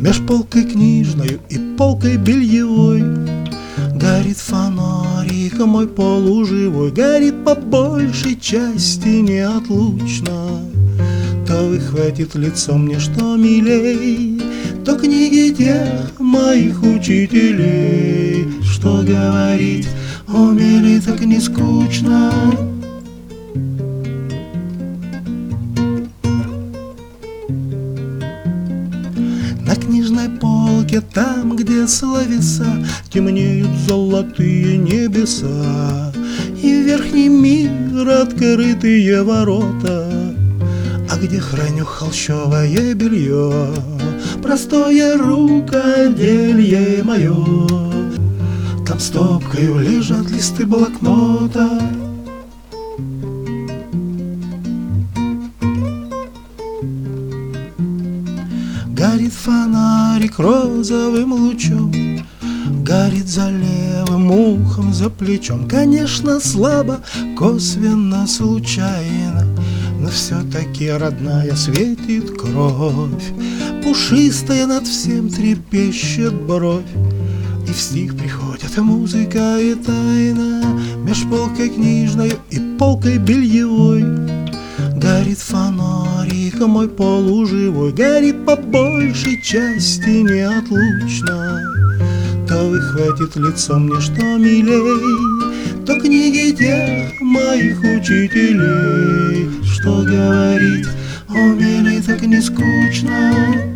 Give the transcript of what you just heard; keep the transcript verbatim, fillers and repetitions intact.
Меж полкой книжною и полкой бельевой горит фонарик мой полуживой, горит по большей части неотлучно. То выхватит лицо мне, что милей, то книги тех моих учителей. Что говорить, умели так не скучно. На книжной полке, там, где словеса, темнеют золотые небеса, и в верхний мир открытые ворота. А где храню холщовое белье, простое рукоделье мое, там стопкою лежат листы блокнота. Горит фонарик розовым лучом, горит за левым ухом, за плечом. Конечно, слабо, косвенно, случайно, но все-таки родная светит кровь. Пушистая над всем трепещет бровь, и в стих приходит музыка и тайна. Меж полкой книжной и полкой бельевой горит фонарик мой полуживой, горит по большей части неотлучно. То выхватит лицо мне, что милей, то книги тех моих учителей. Что говорить, умели так не скучно.